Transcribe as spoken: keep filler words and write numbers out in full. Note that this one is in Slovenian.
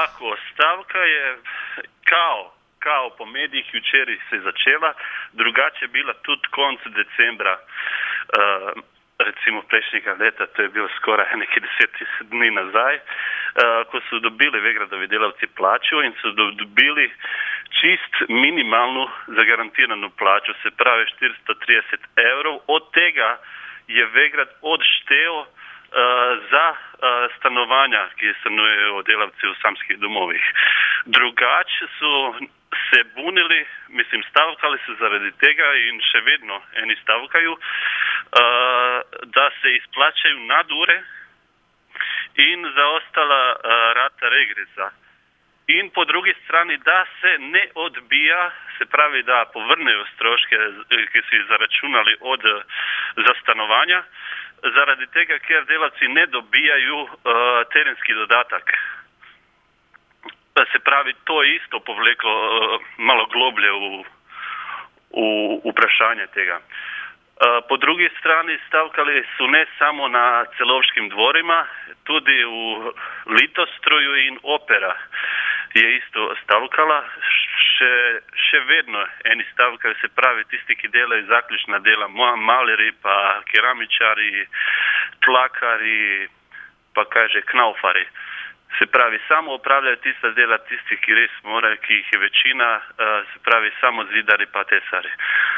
Tako, stavka je kao, kao po medijih včeraj se začela, drugače bila tudi konc decembra, uh, recimo prejšnjega leta, to je bilo skoraj nekaj deset dni nazaj, uh, ko so dobili Vegradovi delavci plačo in so dobili čist minimalnu zagarantiranu plačo, se pravi štiristo trideset evrov, od tega je Vegrad odštel Uh, za uh, stanovanja, ki stanujejo delavci v samskih domovih. Drugače so se bunili, mislim, stavkali so zaradi tega in še vedno eni stavkajo, uh, da se izplačajo nadure in zaostala uh, rata regresa. In po drugi strani, da se ne odbija, se pravi, da povrnejo stroške, ki so jih zaračunali od, za stanovanja, zaradi tega, ker delavci ne dobijajo uh, terenski dodatek. Se pravi, to je isto povleklo uh, malo globlje v, v vprašanje tega. Uh, po drugi strani stavkali so ne samo na Celovškim dvorima, tudi v Litostroju in Opera je isto stavkala. Še, še vedno eni stavkajo, se pravi tisti, ki delajo zaključna dela, maleri, pa keramičari, tlakari, pa kaže knaufari. Se pravi, samo opravljajo tista dela, tisti, ki res morajo, ki jih je večina, se pravi, samo zidari pa tesari.